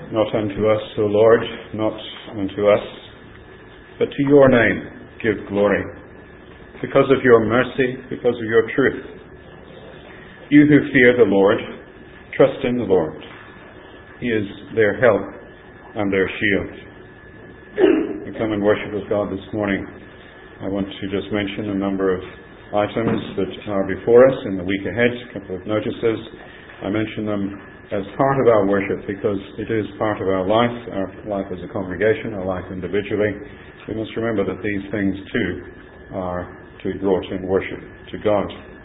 Not unto us, O Lord, not unto us, but to your name give glory, because of your mercy, because of your truth. You who fear the Lord, trust in the Lord. He is their help and their shield. We come and worship with God this morning. I want to just mention a number of items that are before us in the week ahead, a couple of notices. I mention them as part of our worship because it is part of our life as a congregation, our life individually. We must remember that these things too are to be brought in worship to God.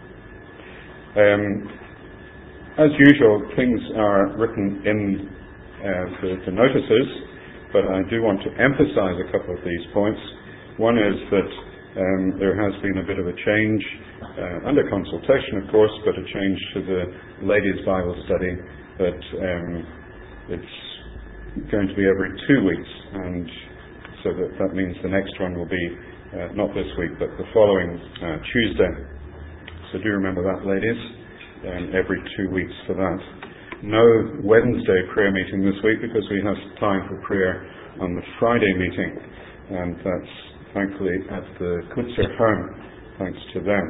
As usual, things are written in the notices, but I do want to emphasize a couple of these points. One is that there has been a bit of a change, under consultation of course, but a change to the ladies' Bible study, that it's going to be every 2 weeks, and so that means the next one will be not this week but the following Tuesday. So do remember that, ladies, every 2 weeks for that. No Wednesday prayer meeting this week because we have time for prayer on the Friday meeting, and that's thankfully at the Kutzer home, thanks to them.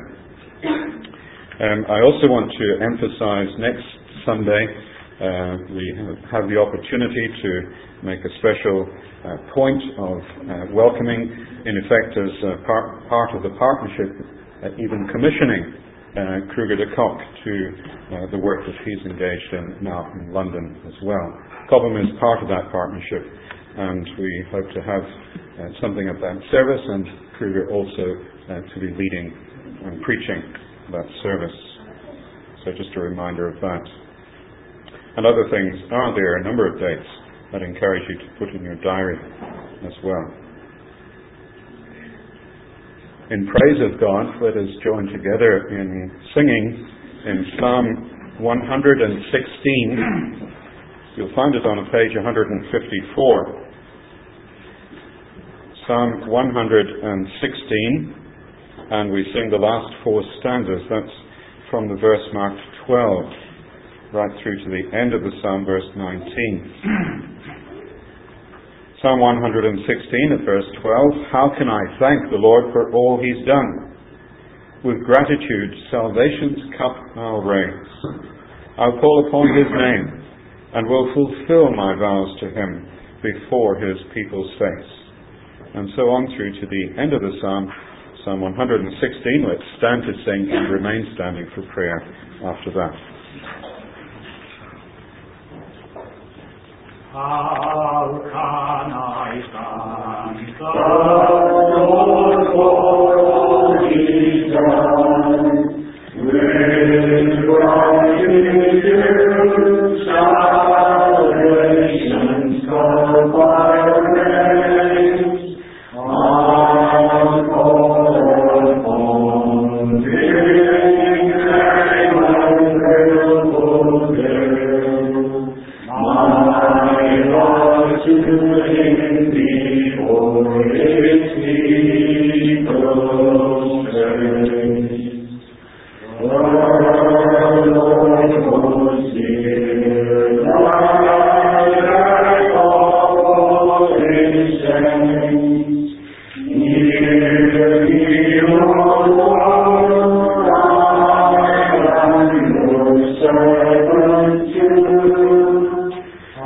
I also want to emphasize next Sunday we have the opportunity to make a special point of welcoming, in effect as part of the partnership, even commissioning Kruger de Kock to the work that he's engaged in now in London as well. Cobham is part of that partnership, and we hope to have something at that service, and Kruger also to be leading and preaching that service. So just a reminder of that. And other things are there, a number of dates I'd encourage you to put in your diary as well. In praise of God, let us join together in singing in Psalm 116. You'll find it on page 154. Psalm 116, and we sing the last 4 stanzas. That's from the verse marked 12, right through to the end of the psalm, verse 19. Psalm 116 at verse 12. How can I thank the Lord for all He's done? With gratitude, salvation's cup I'll raise. I'll call upon His name, and will fulfill my vows to Him before His people's face. And so on through to the end of the psalm, Psalm 116. Let's stand to sing and remain standing for prayer after that. How can I thank the Lord for all He's done? With gratitude, salvation's cup I'll raise. I'll call upon His name and will fulfill my vows to Him before His people's face. The Lord was near, like all His saints. Hear me, O Lord, I am your servant too. I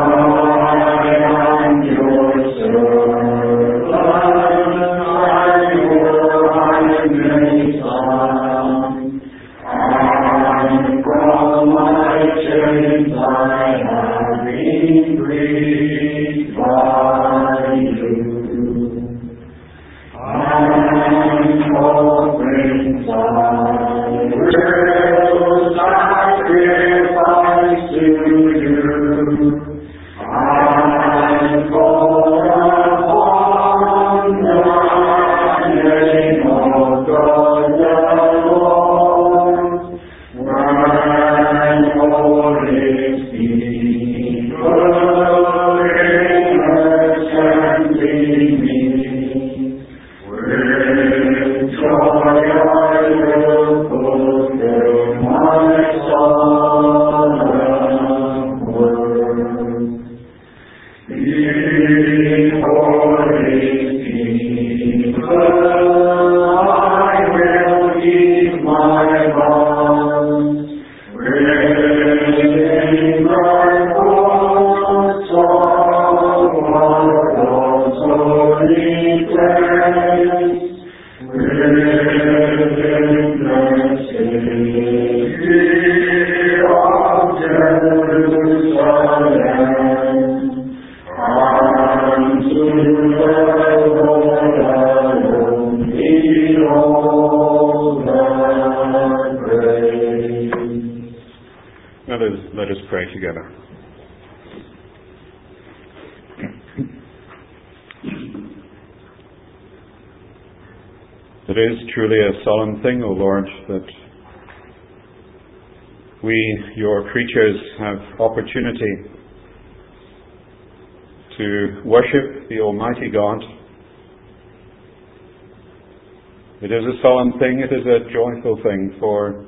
am your servant, I'm your handmaid son. And from my chains I have been freed by you. And offerings I will sacrifice to you. And call upon the name of God the Lord, when all His people Let us pray together. It is truly a solemn thing, O Lord, that we, your creatures, have opportunity to worship the Almighty God. It is a solemn thing, it is a joyful thing, for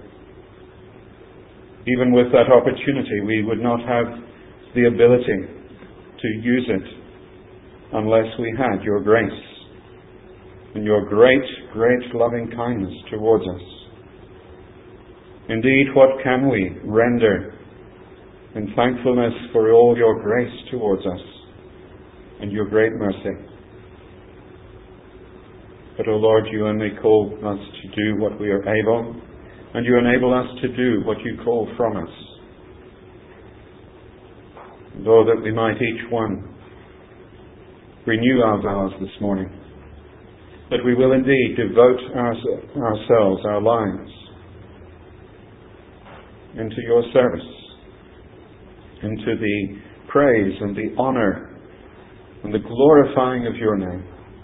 even with that opportunity we would not have the ability to use it unless we had your grace and your great, great loving kindness towards us. Indeed, what can we render in thankfulness for all your grace towards us and your great mercy? But, O Lord, you only call us to do what we are able, and you enable us to do what you call from us. Lord, that we might each one renew our vows this morning, that we will indeed devote ourselves, our lives, into your service, into the praise and the honour and the glorifying of your name.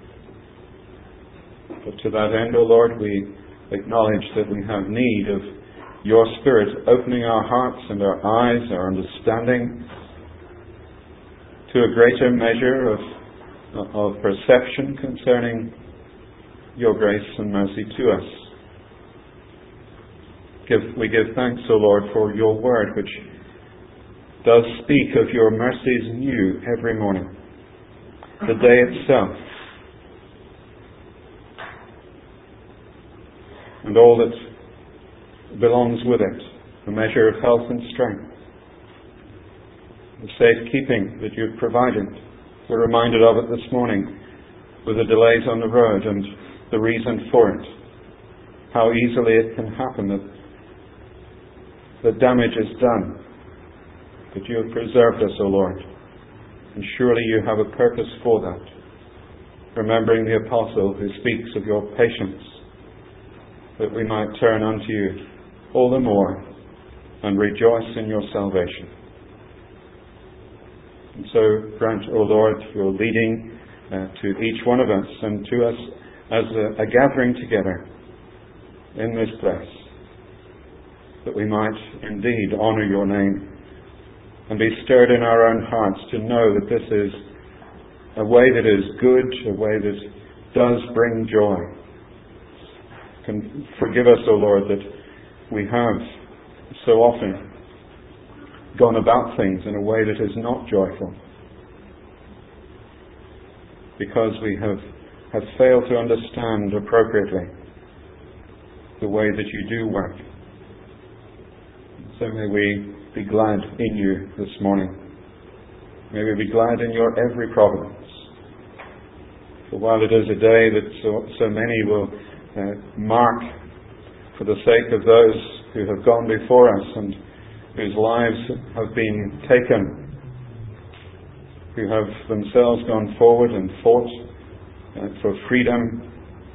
But to that end, O Lord, we acknowledge that we have need of your Spirit opening our hearts and our eyes, our understanding, to a greater measure of perception concerning your grace and mercy to us. We give thanks, O Lord, for your word, which does speak of your mercies new every morning, the day itself, and all that belongs with it, a measure of health and strength, the safekeeping that you've provided. We're reminded of it this morning with the delays on the road and the reason for it, how easily it can happen that the damage is done, but you have preserved us, O Lord, and surely you have a purpose for that, remembering the apostle who speaks of your patience, that we might turn unto you all the more and rejoice in your salvation. And so grant, O Lord, your leading to each one of us and to us as a gathering together in this place, that we might indeed honour your name and be stirred in our own hearts to know that this is a way that is good, a way that does bring joy. Forgive us, O Lord, that we have so often gone about things in a way that is not joyful, because we have failed to understand appropriately the way that you do work. So may we be glad in you this morning. May we be glad in your every providence. For while it is a day that so many will mark for the sake of those who have gone before us and whose lives have been taken, who have themselves gone forward and fought for freedom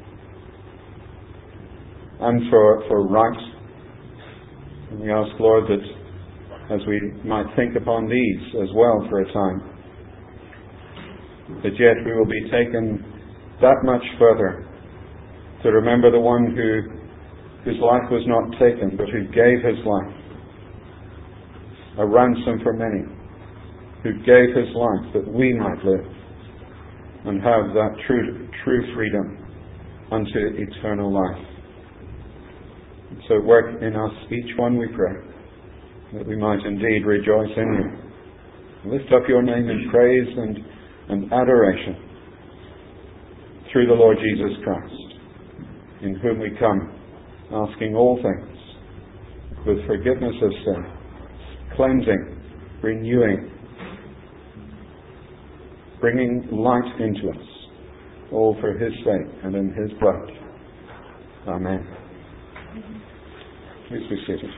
and for right. And we ask, Lord, that as we might think upon these as well for a time, that yet we will be taken that much further to remember the one whose life was not taken, but who gave his life, a ransom for many, who gave his life that we might live and have that true freedom unto eternal life. And so work in us, each one, we pray, that we might indeed rejoice in you Lift up your name in praise and adoration through the Lord Jesus Christ, in whom we come, asking all things, with forgiveness of sin, cleansing, renewing, bringing light into us, all for His sake and in His blood. Amen. Please be seated.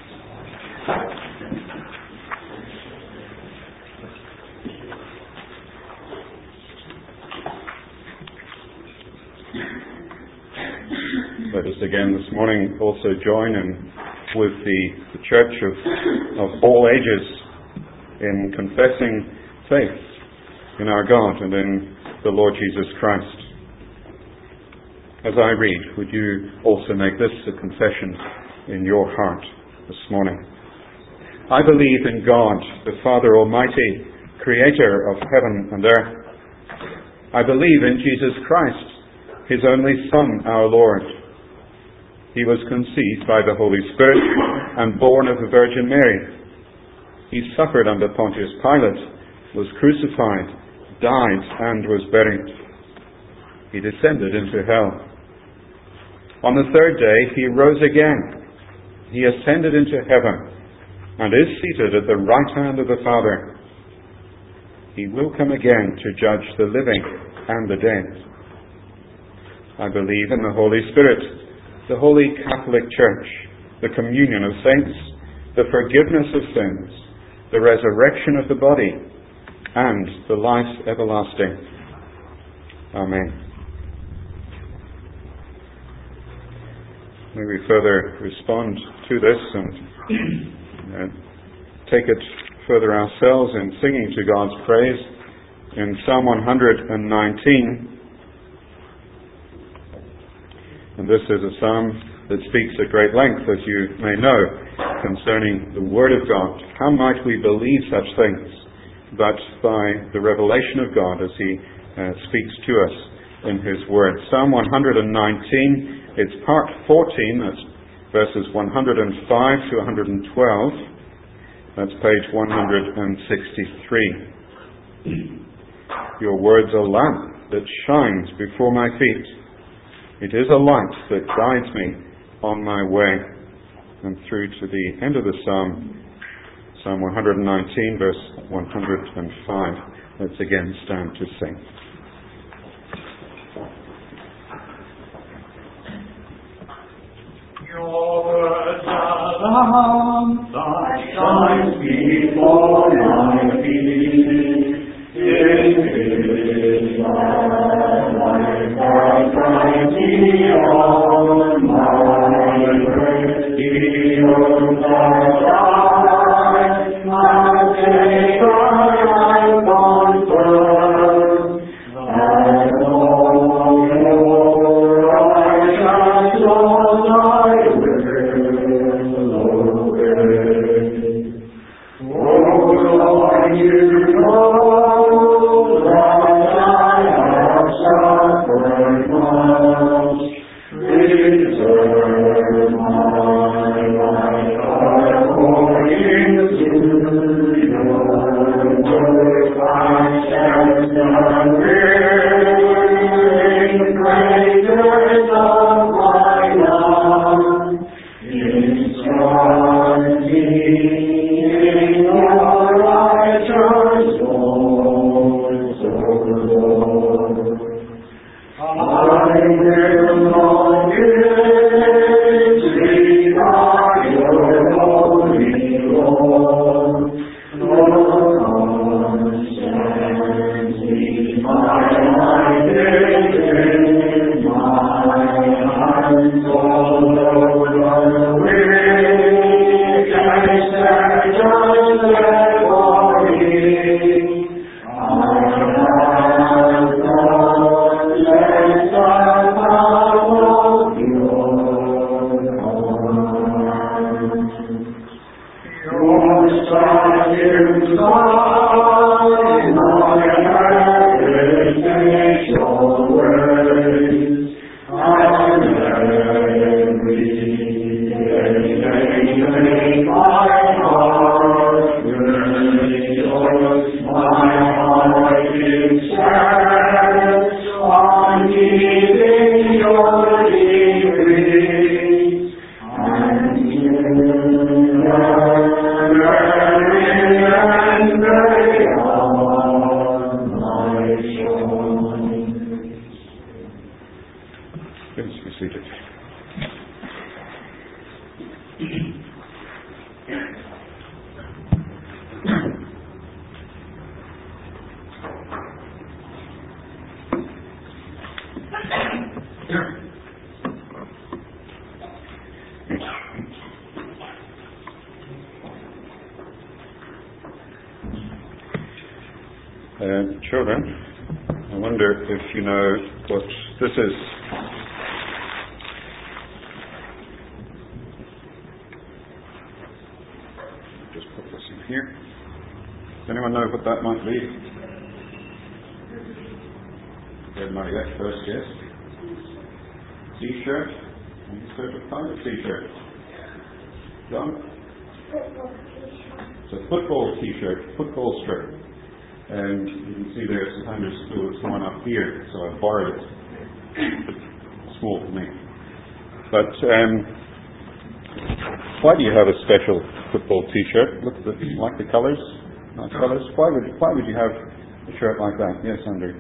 Let us again this morning also join in with the Church of all ages in confessing faith in our God and in the Lord Jesus Christ. As I read, would you also make this a confession in your heart this morning? I believe in God, the Father Almighty, Creator of heaven and earth. I believe in Jesus Christ, His only Son, our Lord. He was conceived by the Holy Spirit and born of the Virgin Mary. He suffered under Pontius Pilate, was crucified, died, and was buried. He descended into hell. On the third day he rose again. He ascended into heaven and is seated at the right hand of the Father. He will come again to judge the living and the dead. I believe in the Holy Spirit, the Holy Catholic Church, the communion of saints, the forgiveness of sins, the resurrection of the body, and the life everlasting. Amen. May we further respond to this and take it further ourselves in singing to God's praise in Psalm 119. And this is a psalm that speaks at great length, as you may know, concerning the Word of God. How might we believe such things but by the revelation of God as He speaks to us in His Word? Psalm 119, it's part 14, that's verses 105 to 112. That's page 163. Your words are a lamp that shines before my feet. It is a light that guides me on my way. And through to the end of the psalm, Psalm 119, verse 105. Let's again stand to sing. Your words are the lamp that shines before my feet. It is the light that guides me on my way. He owns the light, my day I confirm. And all your righteous laws I will obey. Oh Lord, you know that I have suffered much. Preserve my life according to your word. I stand in greatness of my love. Instruct me in your righteous laws, O Lord. I will not sleep by your holy law, nor constantly my life is in my hands. Although the wicked and just for me, I have not let the power of your hand. Your sight inside my head is your ways. And every day my heart will rejoice. Children, I wonder if you know what this is. Just put this in here. Does anyone know what that might be? Everybody at first, yes? T-shirt? Any sort of kind of T-shirt? John? It's a football T-shirt, football strip. And you can see there's sometimes there's one up here, so I borrowed it. It's small for me. But why do you have a special football T-shirt? Look at like the colours, nice colours. Why would you have a shirt like that? Yes, Andrew.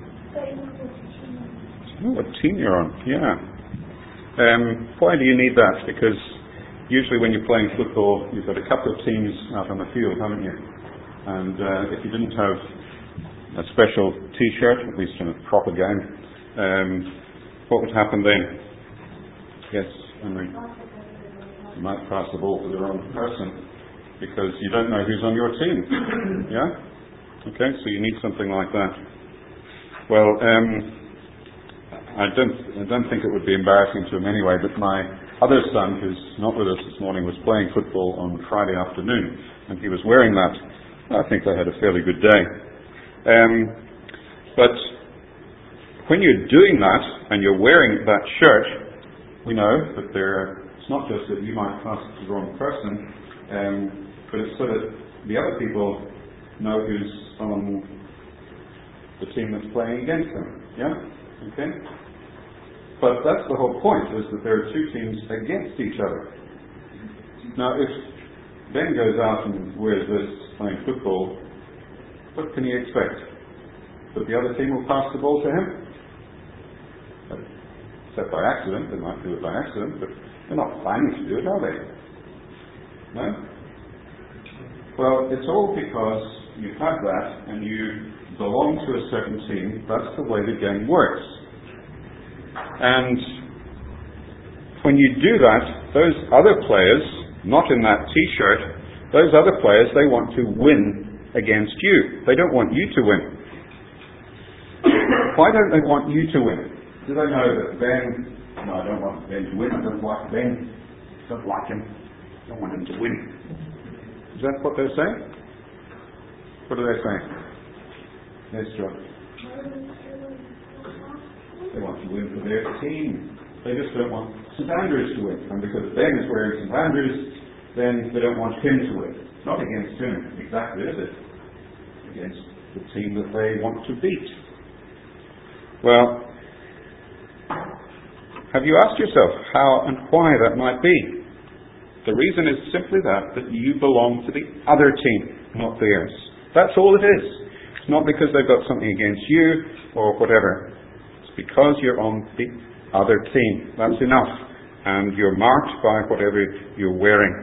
Oh, what team you're on? Yeah. Why do you need that? Because usually when you're playing football, you've got a couple of teams out on the field, haven't you? And if you didn't have a special T-shirt, at least in a proper game, what would happen then? Yes, Henry? You might pass the ball to the wrong person because you don't know who's on your team. Yeah? Okay, so you need something like that. Well, I don't think it would be embarrassing to him anyway, but my other son, who's not with us this morning, was playing football on Friday afternoon, and he was wearing that. I think they had a fairly good day. But when you're doing that and you're wearing that shirt, we know that it's not just that you might pass it to the wrong person, but it's so that the other people know who's on the team that's playing against them. Yeah? Okay? But that's the whole point, is that there are two teams against each other. Now, if Ben goes out and wears this playing football, what can he expect? That the other team will pass the ball to him? Except by accident. They might do it by accident, but they're not planning to do it, are they? No? Well, it's all because you have that and you belong to a certain team. That's the way the game works. And when you do that, those other players, not in that T-shirt, those other players, they want to win against you. They don't want you to win. Why don't they want you to win? Do they know that Ben... No, I don't want Ben to win. I don't like Ben. I don't like him. I don't want him to win. Is that what they're saying? What are they saying? Yes, John. They want to win for their team. They just don't want St Andrews to win. And because Ben is wearing St Andrews, then they don't want him to win. Not against him, exactly, is it? Against the team that they want to beat. Well, have you asked yourself how and why that might be? The reason is simply that you belong to the other team, not theirs. That's all it is. It's not because they've got something against you or whatever. It's because you're on the other team. That's enough. And you're marked by whatever you're wearing.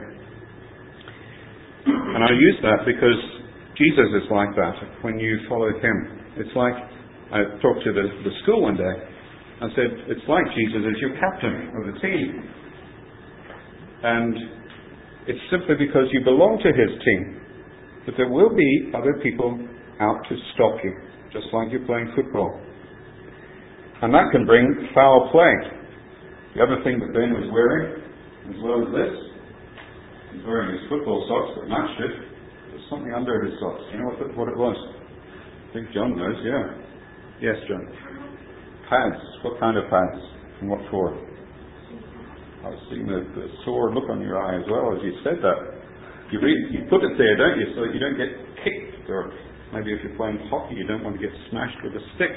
And I use that because Jesus is like that when you follow him. It's like, I talked to the school one day. I said, it's like Jesus is your captain of the team. And it's simply because you belong to his team. But there will be other people out to stop you, just like you're playing football. And that can bring foul play. The other thing that Ben was wearing, as well as this, he's wearing his football socks that matched it. There's something under his socks. You know what it was? I think John knows, yeah. Yes, John. Pads. What kind of pads? And what for? I was seeing the sore look on your eye as well as you said that. You put it there, don't you, so that you don't get kicked, or maybe if you're playing hockey you don't want to get smashed with a stick.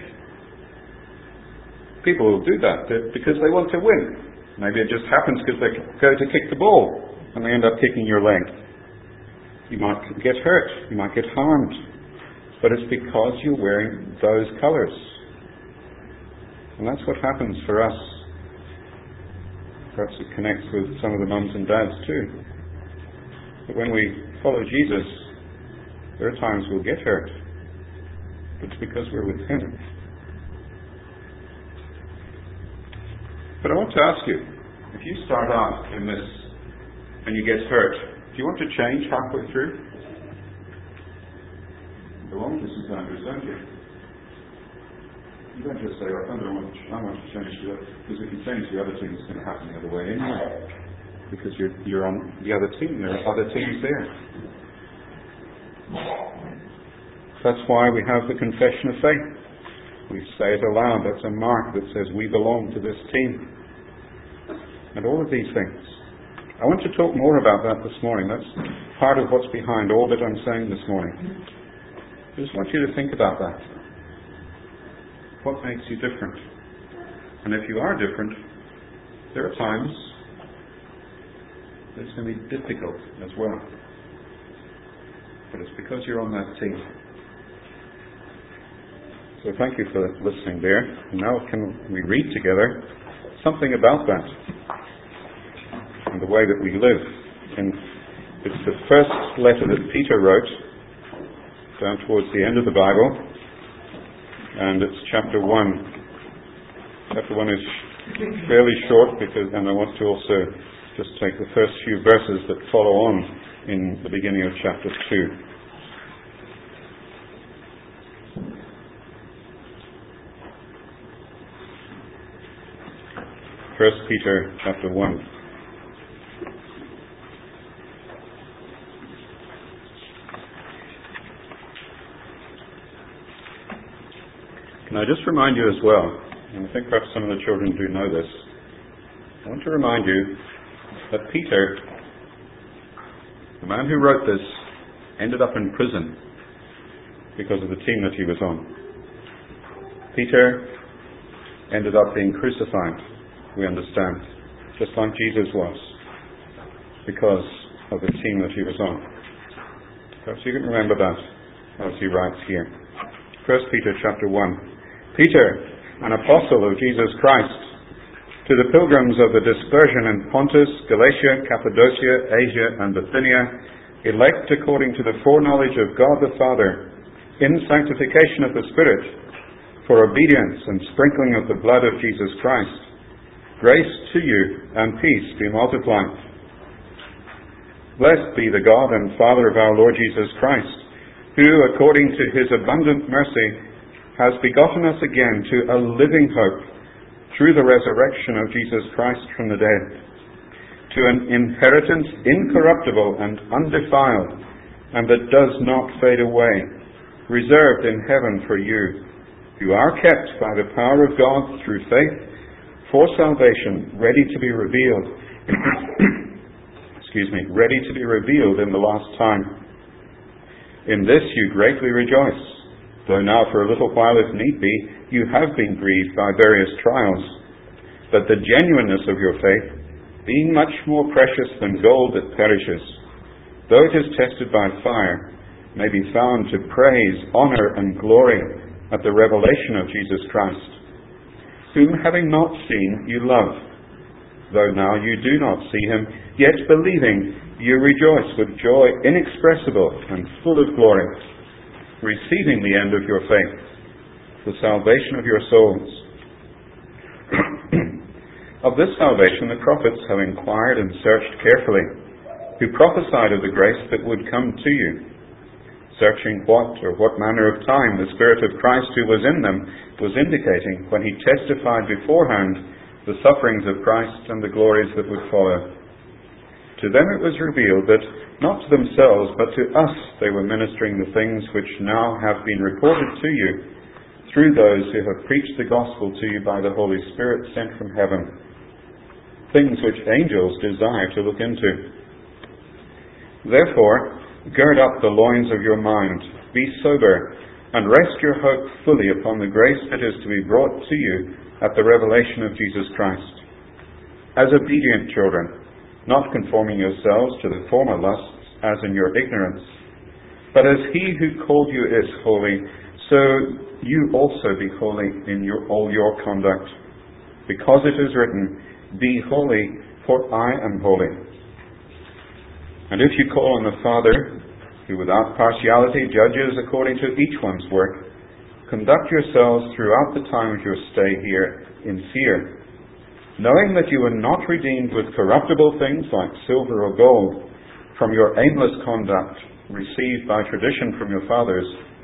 People will do that because they want to win. Maybe it just happens because they go to kick the ball and they end up kicking your leg. You might get hurt, you might get harmed, but it's because you're wearing those colours. And that's what happens for us. Perhaps it connects with some of the mums and dads too. But when we follow Jesus, there are times we'll get hurt. But it's because we're with him. But I want to ask you, if you start out in this and you get hurt, do you want to change halfway through? belong to St Andrews, don't you? You don't just say, I want to change to it, because if you change the other team, it's going to happen the other way anyway. Because you're on the other team, there are other teams there. That's why we have the confession of faith. We say it aloud. That's a mark that says we belong to this team. And all of these things. I want to talk more about that this morning. That's part of what's behind all that I'm saying this morning. I just want you to think about that. What makes you different? And if you are different, there are times that it's going to be difficult as well. But it's because you're on that team. So thank you for listening there. And now can we read together something about that and the way that we live. And it's the first letter that Peter wrote down towards the end of the Bible, and it's chapter 1. Chapter 1 is fairly short, and I want to also just take the first few verses that follow on in the beginning of chapter 2. 1 Peter chapter 1. Can I just remind you as well, and I think perhaps some of the children do know this, I want to remind you that Peter, the man who wrote this, ended up in prison because of the team that he was on. Peter ended up being crucified, we understand, just like Jesus was, because of the team that he was on. Perhaps you can remember that as he writes here. 1 Peter chapter 1. Peter, an apostle of Jesus Christ, to the pilgrims of the dispersion in Pontus, Galatia, Cappadocia, Asia, and Bithynia, elect according to the foreknowledge of God the Father, in sanctification of the Spirit, for obedience and sprinkling of the blood of Jesus Christ. Grace to you and peace be multiplied. Blessed be the God and Father of our Lord Jesus Christ, who, according to his abundant mercy, has begotten us again to a living hope through the resurrection of Jesus Christ from the dead, to an inheritance incorruptible and undefiled, and that does not fade away, reserved in heaven for you, who are kept by the power of God through faith for salvation, ready to be revealed ready to be revealed in the last time. In this you greatly rejoice, though now for a little while, if need be, you have been grieved by various trials, that the genuineness of your faith, being much more precious than gold that perishes, though it is tested by fire, may be found to praise, honor, and glory at the revelation of Jesus Christ, whom having not seen you love, though now you do not see him, yet believing you rejoice with joy inexpressible and full of glory, receiving the end of your faith, the salvation of your souls. Of this salvation the prophets have inquired and searched carefully, who prophesied of the grace that would come to you, searching what manner of time the Spirit of Christ who was in them was indicating when he testified beforehand the sufferings of Christ and the glories that would follow. To them it was revealed that not to themselves, but to us they were ministering the things which now have been reported to you through those who have preached the gospel to you by the Holy Spirit sent from heaven, things which angels desire to look into. Therefore, gird up the loins of your mind, be sober, and rest your hope fully upon the grace that is to be brought to you at the revelation of Jesus Christ. As obedient children, not conforming yourselves to the former lusts as in your ignorance, but as he who called you is holy, so you also be holy in all your conduct, because it is written, be holy, for I am holy. And if you call on the Father, who without partiality judges according to each one's work, conduct yourselves throughout the time of your stay here in fear, knowing that you were not redeemed with corruptible things like silver or gold from your aimless conduct received by tradition from your fathers,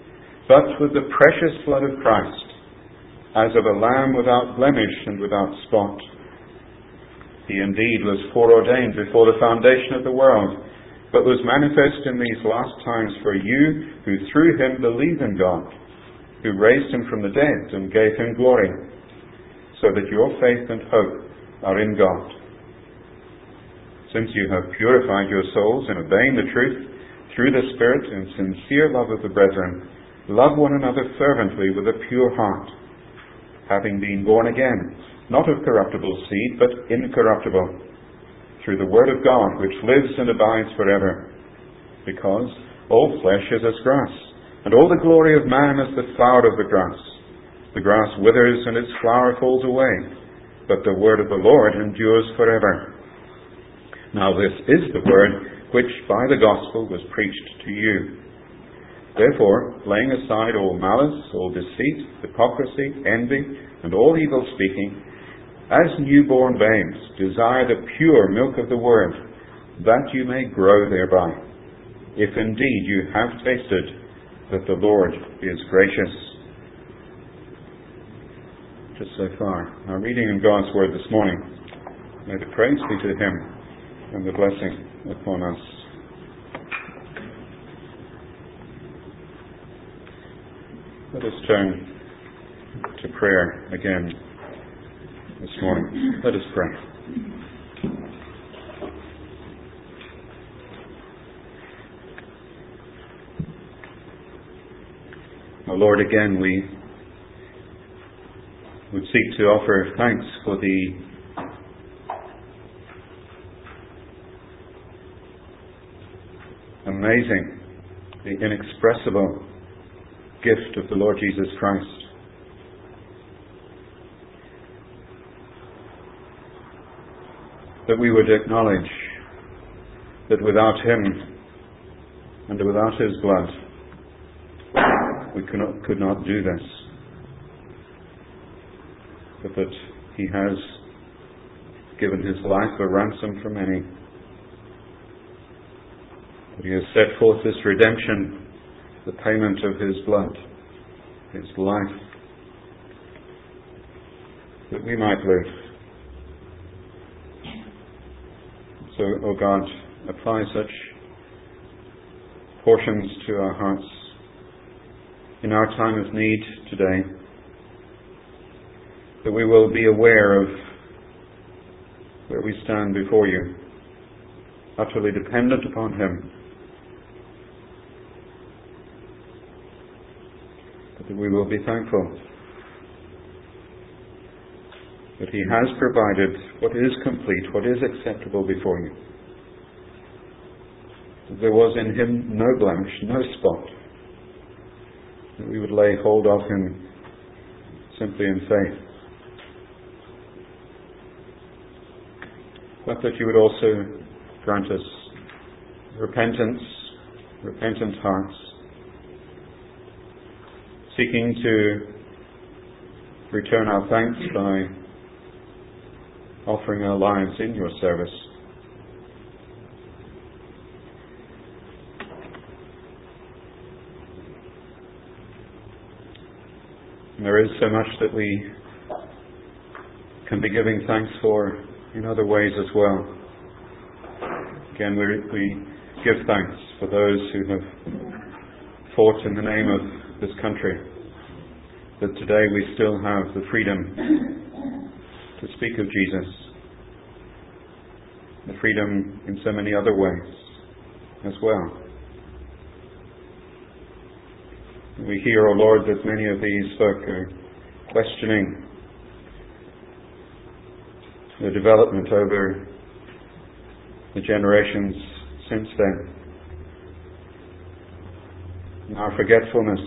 but with the precious blood of Christ, as of a lamb without blemish and without spot. He indeed was foreordained before the foundation of the world, but was manifest in these last times for you who through him believe in God, who raised him from the dead and gave him glory, so that your faith and hope are in God. Since you have purified your souls in obeying the truth through the Spirit in sincere love of the brethren, love one another fervently with a pure heart, having been born again, not of corruptible seed, but incorruptible, through the word of God, which lives and abides forever. Because all flesh is as grass, and all the glory of man as the flower of the grass. The grass withers and its flower falls away, but the word of the Lord endures forever. Now this is the word which by the gospel was preached to you. Therefore, laying aside all malice, all deceit, hypocrisy, envy, and all evil speaking, as newborn babes, desire the pure milk of the word, that you may grow thereby, if indeed you have tasted that the Lord is gracious. Just so far. Our reading in God's word this morning. May the praise be to him and the blessing upon us. Let us turn to prayer again this morning. Let us pray. O Lord, again we would seek to offer thanks for the amazing, the inexpressible gift of the Lord Jesus Christ. That we would acknowledge that without him and without his blood we could not do this. But that he has given his life a ransom for many. That he has set forth this redemption, the payment of his blood, his life, that we might live. So, O God, apply such portions to our hearts in our time of need today, that we will be aware of where we stand before you, utterly dependent upon him, but that we will be thankful that he has provided what is complete, what is acceptable before you. That there was in him no blemish, no spot. That we would lay hold of him simply in faith. But that you would also grant us repentance, repentant hearts, seeking to return our thanks by offering our lives in your service. And there is so much that we can be giving thanks for in other ways as well. Again, we give thanks for those who have fought in the name of this country, that today we still have the freedom to speak of Jesus, the freedom in so many other ways as well. We hear, O Lord, that many of these folk are questioning the development over the generations since then, and our forgetfulness,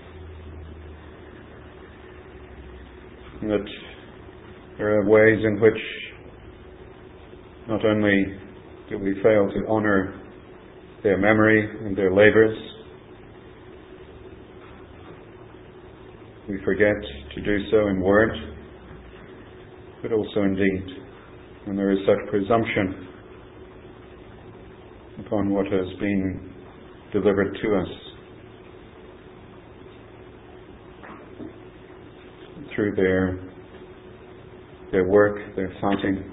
and that there are ways in which not only do we fail to honour their memory and their labours, we forget to do so in word, but also in deed. And there is such presumption upon what has been delivered to us. through their work, their fighting.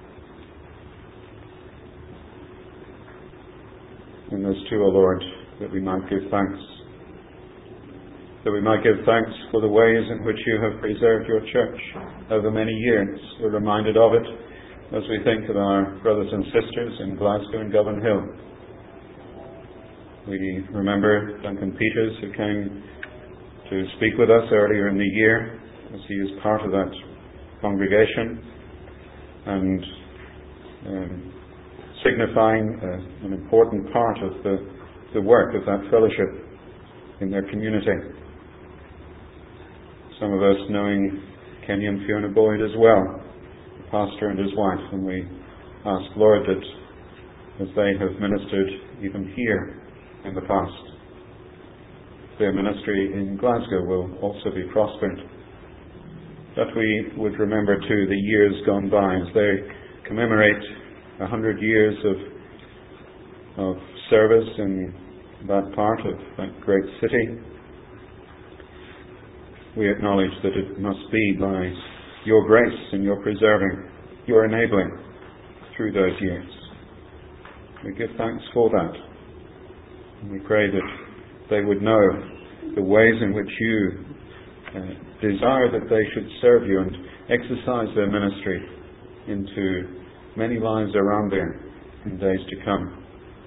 And those too, O Lord, that we might give thanks. That we might give thanks for the ways in which you have preserved your church over many years. We're reminded of it as we think of our brothers and sisters in Glasgow and Govan Hill. We remember Duncan Peters, who came to speak with us earlier in the year, as he is part of that congregation, and signifying an important part of the work of that fellowship in their community. Some of us knowing Kenyon Fiona Boyd as well, the pastor and his wife, and we ask, Lord, that as they have ministered even here in the past, their ministry in Glasgow will also be prospered. That we would remember too the years gone by as they commemorate 100 years of service in that part of that great city. We acknowledge that it must be by your grace and your preserving, your enabling through those years. We give thanks for that. And we pray that they would know the ways in which you desire that they should serve you and exercise their ministry into many lives around there in days to come.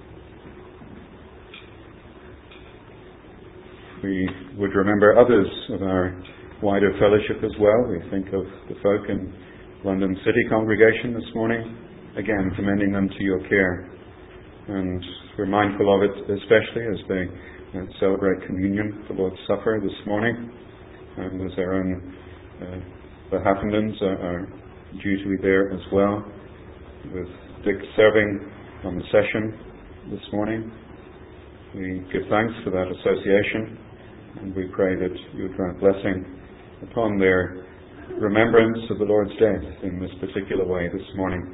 We would remember others of our wider fellowship as well. We think of the folk in London City congregation this morning, again commending them to your care. And we're mindful of it especially as they celebrate communion, the Lord's Supper this morning, and as our own the Haffendens are due to be there as well, with Dick serving on the session this morning. We give thanks for that association, and we pray that you would grant blessing upon their remembrance of the Lord's death in this particular way this morning.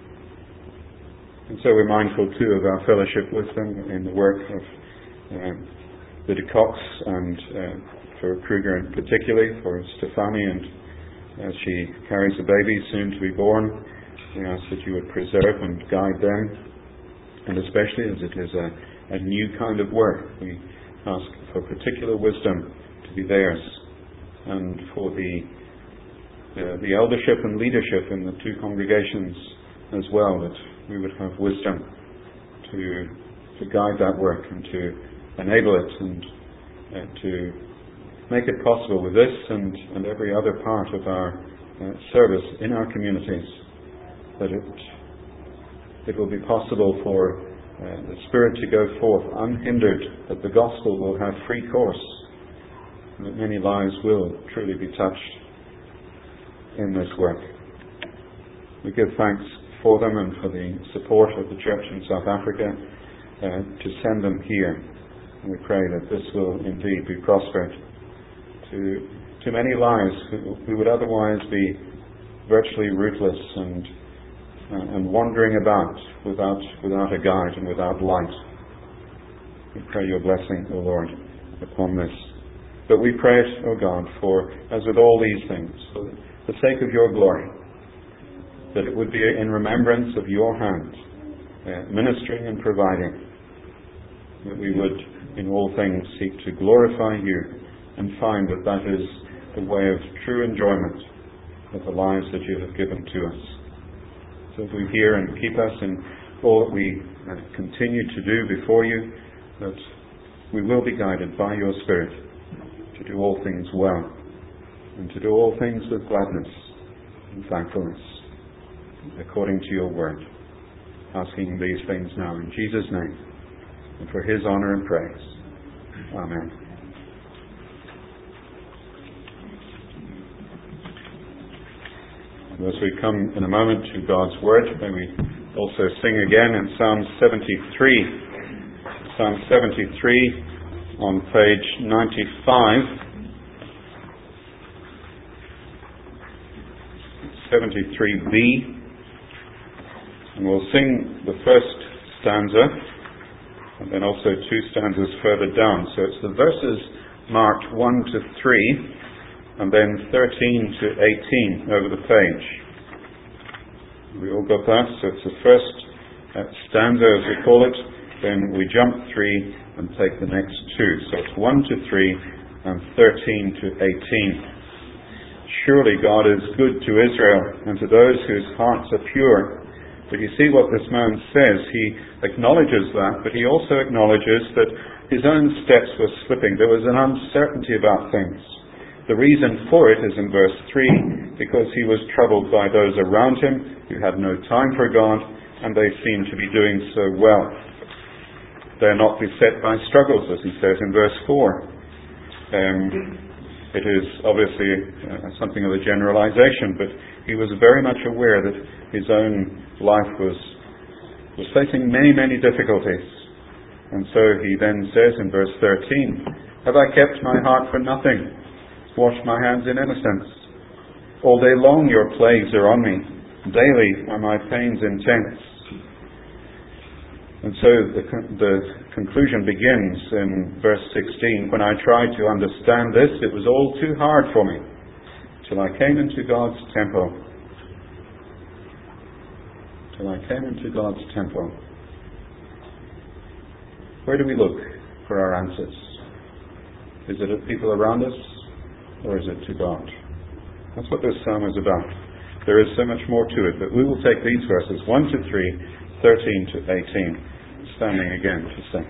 And so we're mindful too of our fellowship with them in the work of the de Cox and for Kruger particularly, for Stefani, and as she carries a baby soon to be born, we ask that you would preserve and guide them, and especially as it is a new kind of work, we ask for particular wisdom to be theirs, and for the eldership and leadership in the two congregations as well, that we would have wisdom to guide that work and to enable it and to make it possible with this and every other part of our service in our communities, that it will be possible for the Spirit to go forth unhindered, that the gospel will have free course, and that many lives will truly be touched in this work. We give thanks for them and for the support of the Church in South Africa to send them here. And we pray that this will indeed be prospered to many lives who would otherwise be virtually rootless and wandering about without a guide and without light. We pray your blessing, O Lord, upon this. But we pray it, O God, for, as with all these things, for the sake of your glory, that it would be in remembrance of your hand, ministering and providing, that we would in all things seek to glorify you and find that that is the way of true enjoyment of the lives that you have given to us. So as we hear and keep us in all that we continue to do before you, that we will be guided by your Spirit to do all things well and to do all things with gladness and thankfulness, according to your word. Asking these things now in Jesus' name and for his honour and praise. Amen. And as we come in a moment to God's word, may we also sing again in Psalm 73. Psalm 73 on page 95. 73b. And we'll sing the first stanza and then also two stanzas further down. So it's the verses marked 1 to 3 and then 13 to 18 over the page. We all got that? So it's the first stanza, as we call it, then we jump 3 and take the next 2. So it's 1 to 3 and 13 to 18. Surely God is good to Israel and to those whose hearts are pure. But you see what this man says. He acknowledges that, but he also acknowledges that his own steps were slipping. There was an uncertainty about things. The reason for it is in verse 3, because he was troubled by those around him who had no time for God, and they seemed to be doing so well. They are not beset by struggles, as he says in verse 4. It is obviously something of a generalization, but he was very much aware that his own life was facing many, many difficulties. And so he then says in verse 13, "Have I kept my heart for nothing, washed my hands in innocence? All day long your plagues are on me, daily are my pains intense." And so the conclusion begins in verse 16. "When I tried to understand this, it was all too hard for me, till I came into God's temple." Till I came into God's temple. Where do we look for our answers? Is it at people around us, or is it to God? That's what this psalm is about. There is so much more to it, but we will take these verses 1 to 3, 13 to 18, standing again to sing.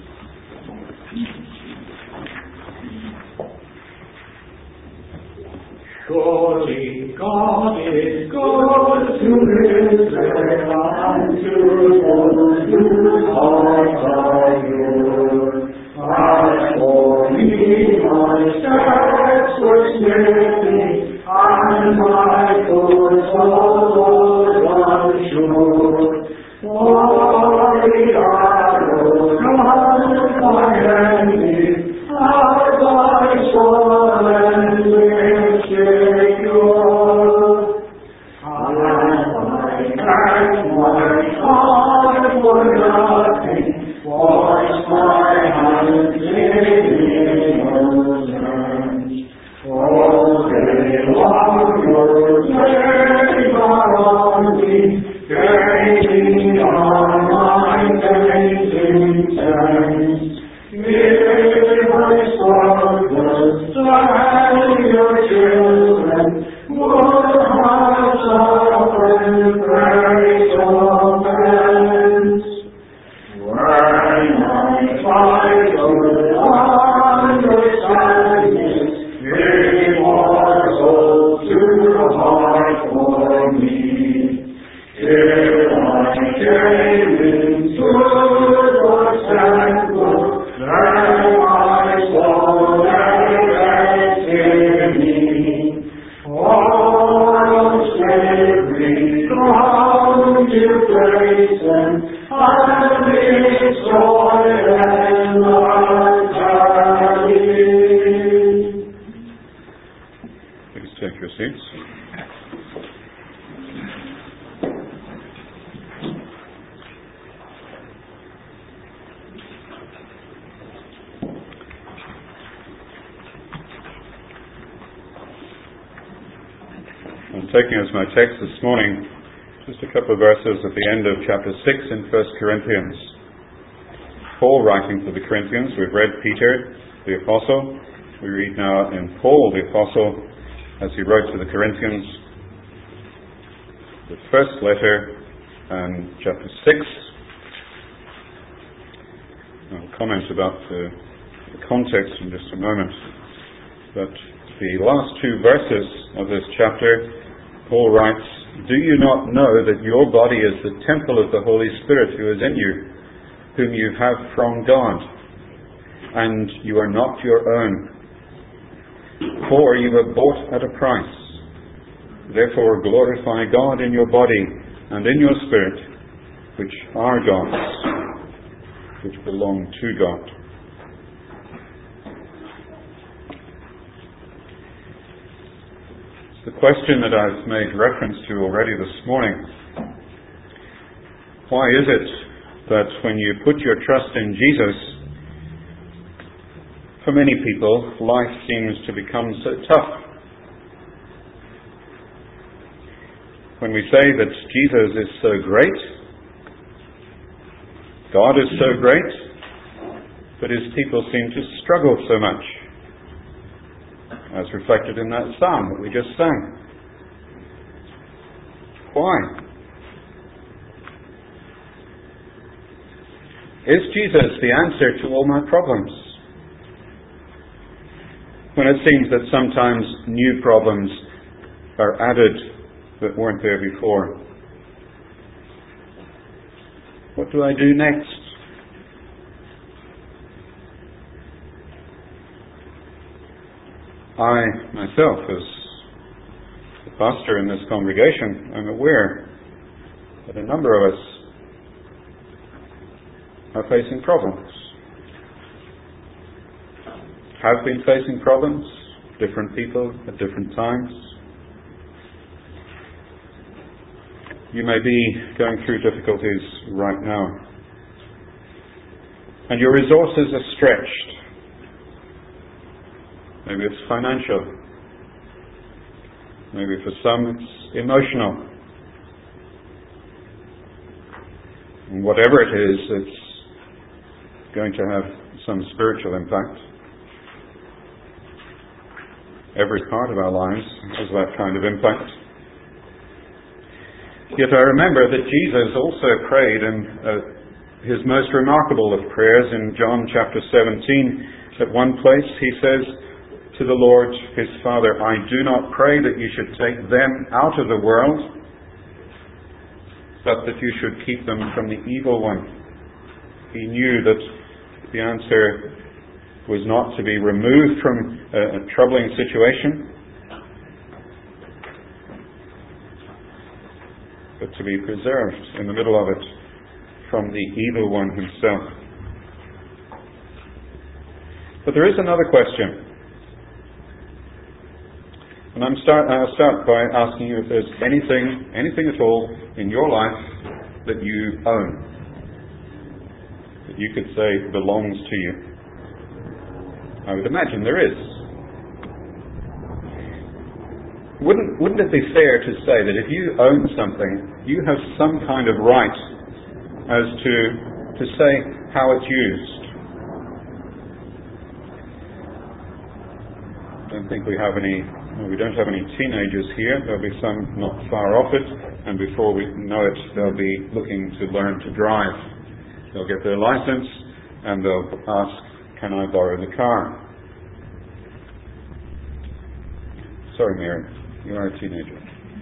Surely God is good to Israel and to those whose hearts are pure. As for me, my steps were slipping, and my foot was unsure. For the arrows of my enemy, as I saw and lived secure, and my heart for nothing, wash my hands in innocence. All day long your praise are on me, gazing on my fainting sense. If I struggle, stand your children, would have suffered great offense. When I find good understanding, it was all too hard for me. Till I came into God's temple, then I saw that in me. All slavery come to place and destroy and mortality. Please take your seats. I'm taking as my text this morning just a couple of verses at the end of chapter 6 in 1 Corinthians. Paul writing to the Corinthians. We've read Peter, the Apostle. We read now in Paul, the Apostle, as he wrote to the Corinthians, the first letter and chapter 6. I'll comment about the context in just a moment. But the last 2 verses of this chapter, Paul writes, "Do you not know that your body is the temple of the Holy Spirit who is in you, whom you have from God, and you are not your own? For you were bought at a price. Therefore glorify God in your body and in your spirit, which are God's, which belong to God." The question that I've made reference to already this morning: why is it that when you put your trust in Jesus, For many people, life seems to become so tough. When we say that Jesus is so great, God is so great, but His people seem to struggle so much, as reflected in that psalm that we just sang. Why? Is Jesus the answer to all my problems? When it seems that sometimes new problems are added that weren't there before. What do I do next? I, myself, as the pastor in this congregation, am aware that a number of us are facing problems. Have been facing problems, different people at different times. You may be going through difficulties right now, and your resources are stretched. Maybe it's financial. Maybe for some it's emotional. And whatever it is, it's going to have some spiritual impact. Every part of our lives has that kind of impact. Yet I remember that Jesus also prayed in His most remarkable of prayers in John chapter 17. At one place He says to the Lord, His Father, I do not pray that you should take them out of the world, but that you should keep them from the evil one. He knew that the answer was not to be removed from a troubling situation, but to be preserved in the middle of it from the evil one himself. But there is another question. And I'll start by asking you if there's anything at all in your life that you own, that you could say belongs to you. I would imagine there is. Wouldn't it be fair to say that if you own something, you have some kind of right as to say how it's used? I don't think we don't have any teenagers here. There'll be some not far off it, and before we know it, they'll be looking to learn to drive. They'll get their license, and they'll ask, can I borrow the car? Sorry, Mary, you are a teenager.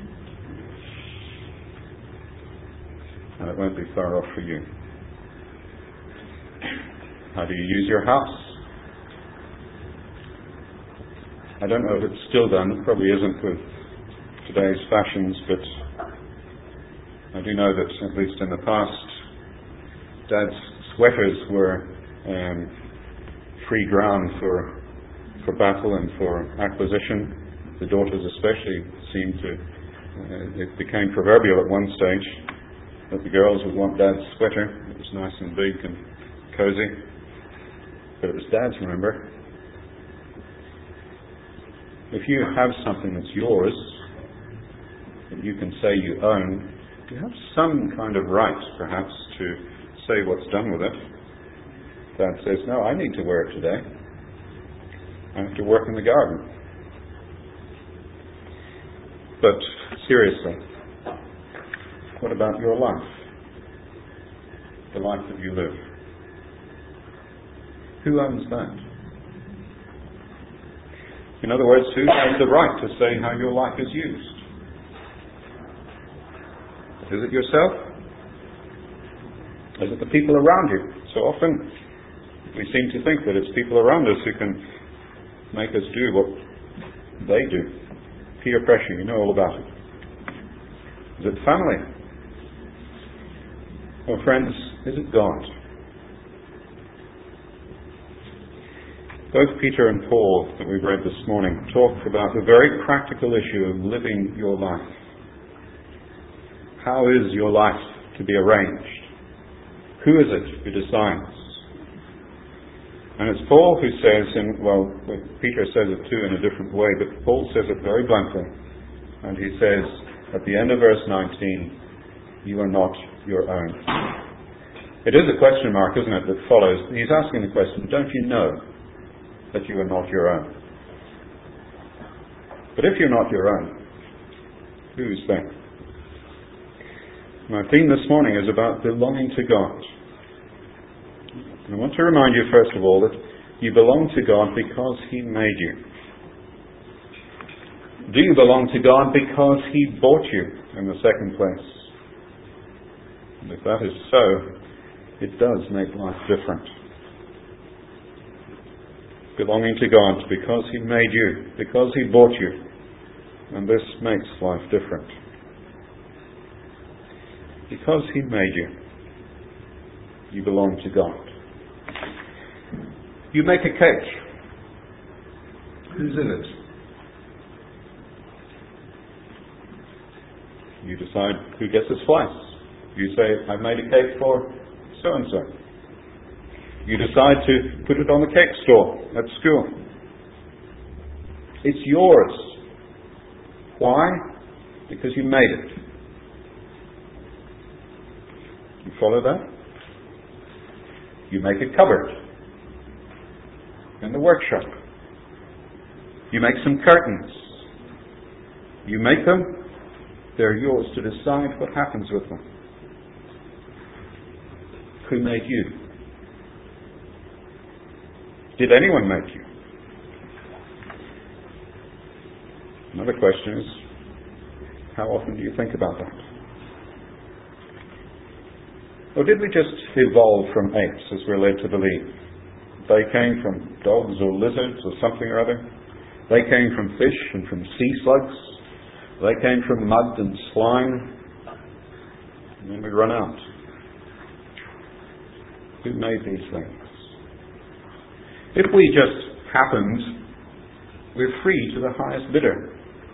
And it won't be far off for you. How do you use your house? I don't know if it's still done. It probably isn't with today's fashions, but I do know that, at least in the past, Dad's sweaters were free ground for battle and for acquisition. The daughters especially seemed to, it became proverbial at one stage that the girls would want Dad's sweater. It was nice and big and cozy. But it was Dad's, remember? If you have something that's yours, that you can say you own, you have some kind of right, perhaps, to say what's done with it. Dad says, no, I need to wear it today. I have to work in the garden. But seriously, what about your life? The life that you live? Who owns that? In other words, who has the right to say how your life is used? Is it yourself? Is it the people around you? So often we seem to think that it's people around us who can make us do what they do. Peer pressure, you know all about it. Is it family? Or friends, is it God? Both Peter and Paul that we've read this morning talk about the very practical issue of living your life. How is your life to be arranged? Who is it who decides? And it's Paul who says, Peter says it too in a different way, but Paul says it very bluntly. And he says, at the end of verse 19, you are not your own. It is a question mark, isn't it, that follows. He's asking the question, don't you know that you are not your own? But if you're not your own, whose then? My theme this morning is about belonging to God. And I want to remind you, first of all, that you belong to God because He made you. Do you belong to God because He bought you in the second place? And if that is so, it does make life different. Belonging to God because He made you, because He bought you. And this makes life different. Because He made you, you belong to God. You make a cake. Who's in it? You decide who gets a slice. You say, I've made a cake for so-and-so. You decide to put it on the cake stall at school. It's yours. Why? Because you made it. You follow that? You make a cupboard in the workshop. You make some curtains. You make them, they're yours to decide what happens with them. Who made you? Did anyone make you? Another question is, how often do you think about that? Or did we just evolve from apes, as we're led to believe? They came from dogs or lizards or something or other. They came from fish and from sea slugs. They came from mud and slime. And then we run out. Who made these things? If we just happened, we're free to the highest bidder.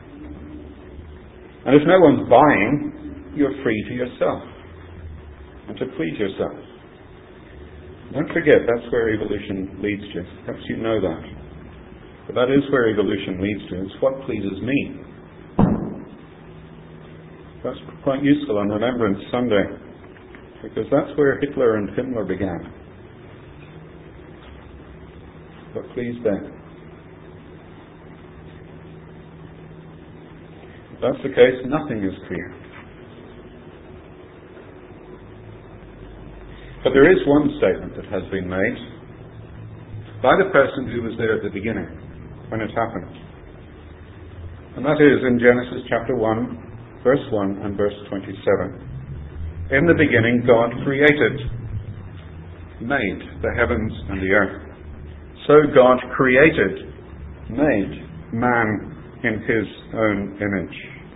And if no one's buying, you're free to yourself and to please yourself. Don't forget, that's where evolution leads to. Perhaps you know that. But that is where evolution leads to. It's what pleases me. That's quite useful on Remembrance Sunday, because that's where Hitler and Himmler began. What pleased them. If that's the case, nothing is clear. But there is one statement that has been made by the person who was there at the beginning, when it happened. And that is in Genesis chapter 1, verse 1 and verse 27. In the beginning God created, made the heavens and the earth. So God created, made man in His own image.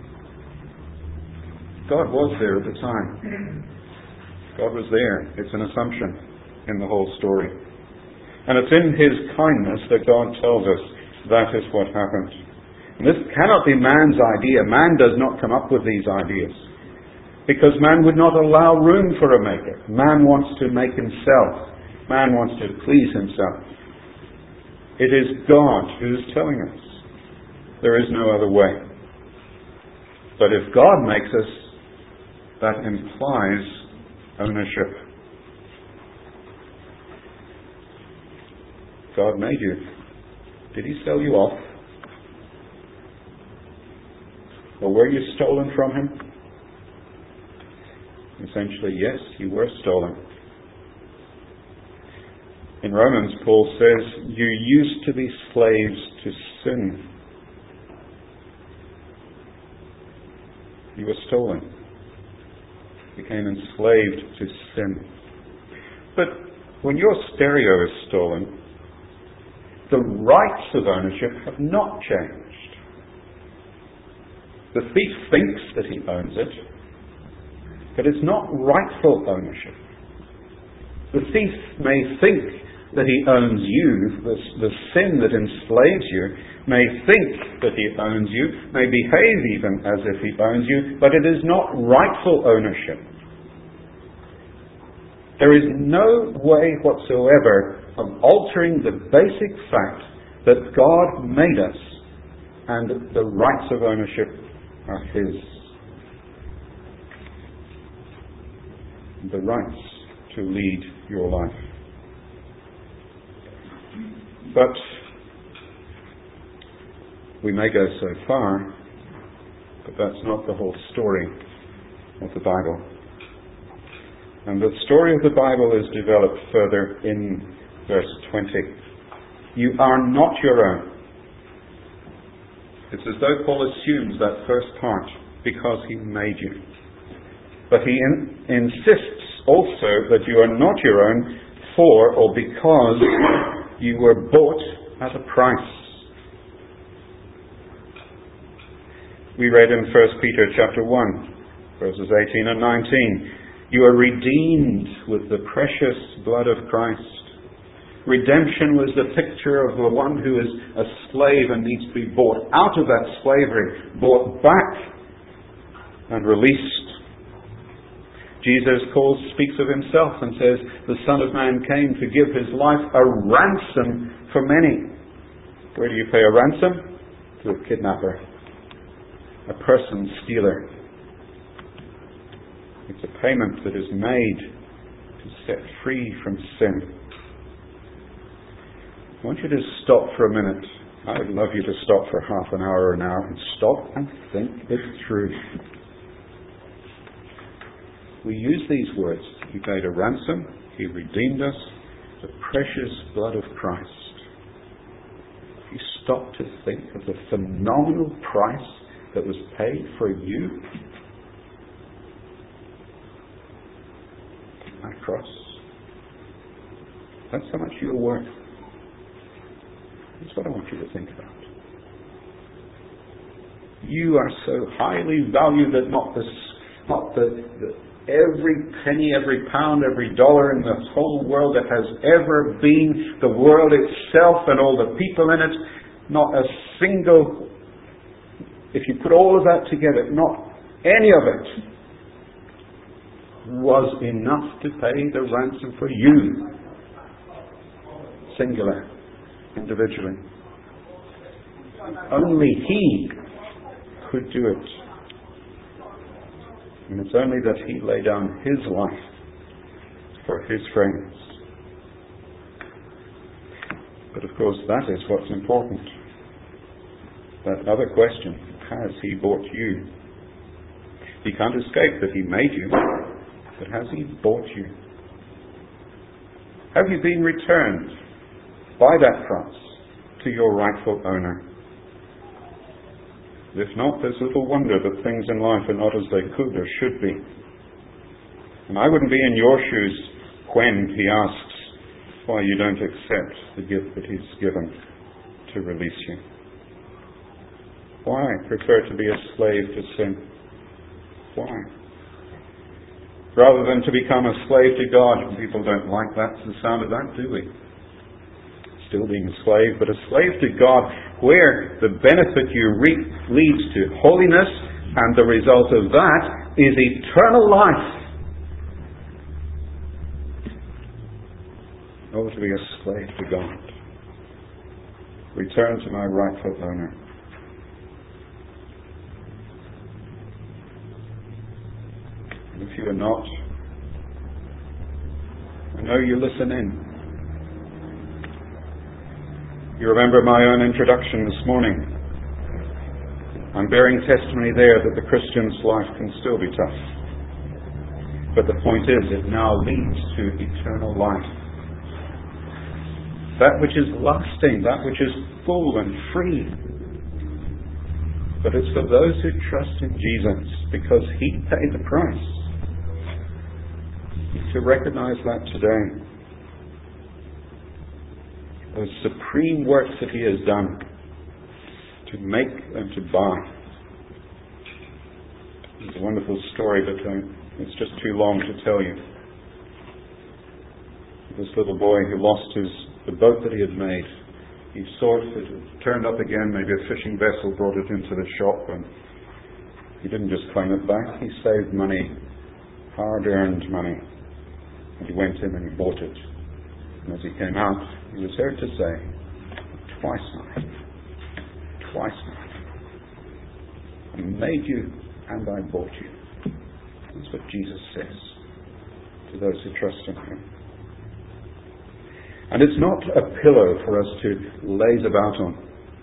God was there at the time. God was there. It's an assumption in the whole story. And it's in His kindness that God tells us that is what happened. And this cannot be man's idea. Man does not come up with these ideas, because man would not allow room for a maker. Man wants to make himself. Man wants to please himself. It is God who is telling us there is no other way. But if God makes us, that implies ownership. God made you. Did He sell you off? Or were you stolen from Him? Essentially, yes, you were stolen. In Romans, Paul says, you used to be slaves to sin. You were stolen. Became enslaved to sin. But when your stereo is stolen, the rights of ownership have not changed. The thief thinks that he owns it, but it's not rightful ownership. The thief may think that he owns you, the sin that enslaves you, may think that he owns you, may behave even as if he owns you, but it is not rightful ownership. There is no way whatsoever of altering the basic fact that God made us and the rights of ownership are His. The rights to lead your life. But we may go so far, but that's not the whole story of the Bible. And the story of the Bible is developed further in verse 20. You are not your own. It's as though Paul assumes that first part because he made you. But he insists also that you are not your own for or because you were bought at a price. We read in 1 Peter chapter 1, verses 18 and 19, you are redeemed with the precious blood of Christ. Redemption was the picture of the one who is a slave and needs to be bought out of that slavery, bought back and released. Jesus speaks of himself and says, the Son of Man came to give his life a ransom for many. Where do you pay a ransom? To a kidnapper, a person stealer. It's a payment that is made to set free from sin. I want you to stop for a minute. I would love you to stop for half an hour or an hour and stop and think it through. We use these words. He paid a ransom. He redeemed us. The precious blood of Christ. You stop to think of the phenomenal price that was paid for you. That cross. That's how much you're worth. That's what I want you to think about. You are so highly valued that not the every penny, every pound, every dollar in the whole world that has ever been, the world itself and all the people in it, not a single, if you put all of that together, not any of it was enough to pay the ransom for you. Singular. Individually. Only He could do it. And it's only that He laid down His life for His friends. But of course that is what's important. That other question, has He bought you? You can't escape that He made you, but has He bought you? Have you been returned by that price to your rightful owner? If not, there's little wonder that things in life are not as they could or should be. And I wouldn't be in your shoes when He asks why you don't accept the gift that He's given to release you. Why prefer to be a slave to sin? Why? Rather than to become a slave to God. People don't like the sound of that, do we? Still being a slave, but a slave to God, where the benefit you reap leads to holiness, and the result of that is eternal life. Oh, to be a slave to God. Return to my rightful owner. And if you are not, I know you listen in. You remember my own introduction this morning. I'm bearing testimony there that the Christian's life can still be tough. But the point is, it now leads to eternal life. That which is lasting, that which is full and free. But it's for those who trust in Jesus, because He paid the price. You need to recognize that today. The supreme work that He has done to make and to buy. It's a wonderful story, but it's just too long to tell you. This little boy who lost the boat that he had made. He saw it had turned up again, maybe a fishing vessel brought it into the shop, and he didn't just claim it back. He saved money, hard-earned money, and he went in and he bought it. And as he came out, he was heard to say, twice now. I made you and I bought you. That's what Jesus says to those who trust in him. And it's not a pillow for us to laze about on.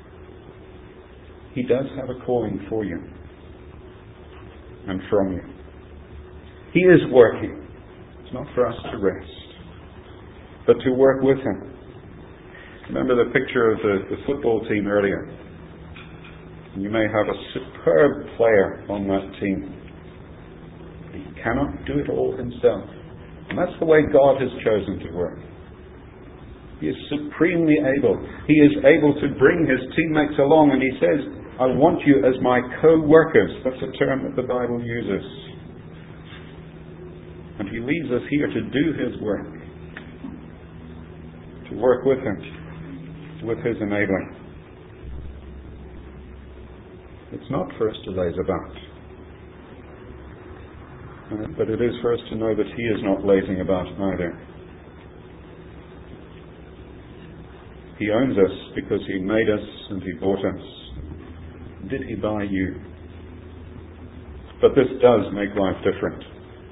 He does have a calling for you and from you. He is working. It's not for us to rest, but to work with him. Remember the picture of the football team earlier. You may have a superb player on that team. He cannot do it all himself. And that's the way God has chosen to work. He is supremely able. He is able to bring his teammates along, and he says, I want you as my co-workers. That's a term that the Bible uses. And he leaves us here to do his work. To work with him. With his enabling. It's not for us to laze about. But it is for us to know that he is not lazing about either. He owns us because he made us and he bought us. Did he buy you? But this does make life different.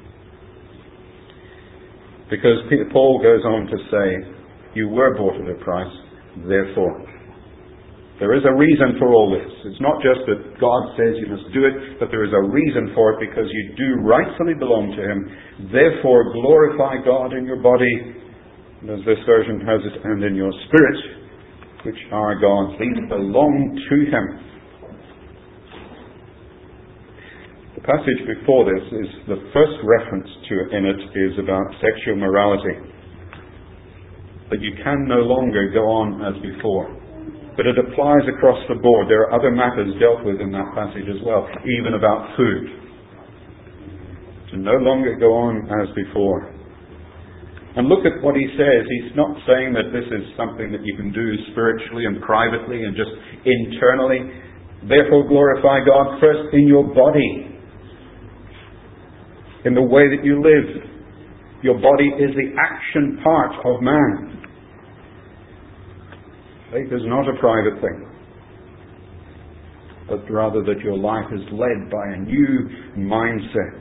Because Paul goes on to say, you were bought at a price, therefore. There is a reason for all this. It's not just that God says you must do it, but there is a reason for it because you do rightfully belong to him. Therefore, glorify God in your body, and as this version has it, and in your spirit, which are God's. These belong to him. The passage before this is the first reference in it is about sexual morality. That you can no longer go on as before. But it applies across the board. There are other matters dealt with in that passage as well, even about food. To no longer go on as before. And look at what he says. He's not saying that this is something that you can do spiritually and privately and just internally. Therefore glorify God first in your body. In the way that you live. Your body is the action part of man. Faith is not a private thing, but rather that your life is led by a new mindset.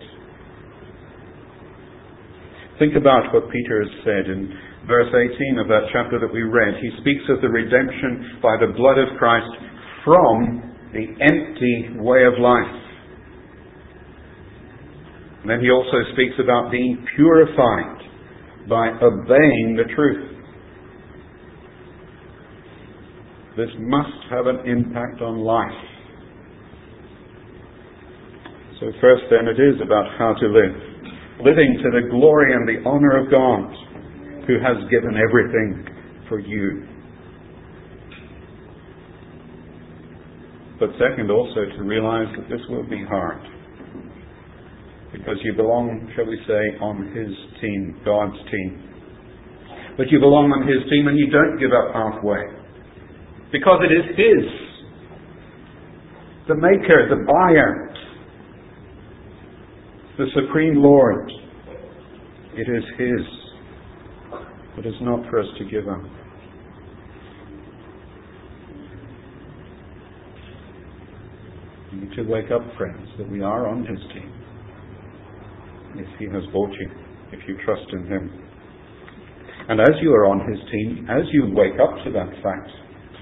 Think about what Peter has said in verse 18 of that chapter that we read. He speaks of the redemption by the blood of Christ from the empty way of life. And then he also speaks about being purified by obeying the truth. This must have an impact on life. So first then it is about how to live. Living to the glory and the honor of God, who has given everything for you. But second, also to realize that this will be hard. Because you belong, shall we say, on his team, God's team. But you belong on his team and you don't give up halfway. Because it is his. The maker, the buyer. The supreme Lord. It is his. It is not for us to give up. You need to wake up, friends, that we are on his team. If he has bought you, if you trust in him. And as you are on his team, as you wake up to that fact,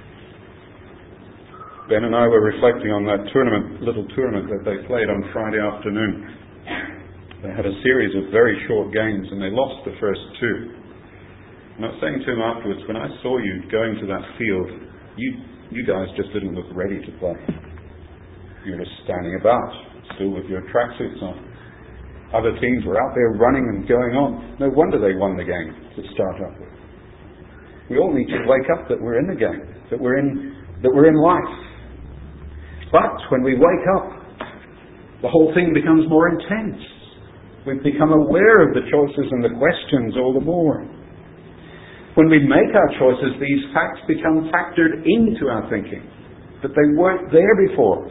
Ben and I were reflecting on that little tournament that they played on Friday afternoon. They had a series of very short games and they lost the first two. And I was saying to him afterwards, when I saw you going to that field, you guys just didn't look ready to play. You were just standing about, still with your tracksuits on. Other teams were out there running and going on. No wonder they won the game to start off with. We all need to wake up that we're in the game, that we're in life. But when we wake up, the whole thing becomes more intense. We become aware of the choices and the questions all the more. When we make our choices, these facts become factored into our thinking, that they weren't there before.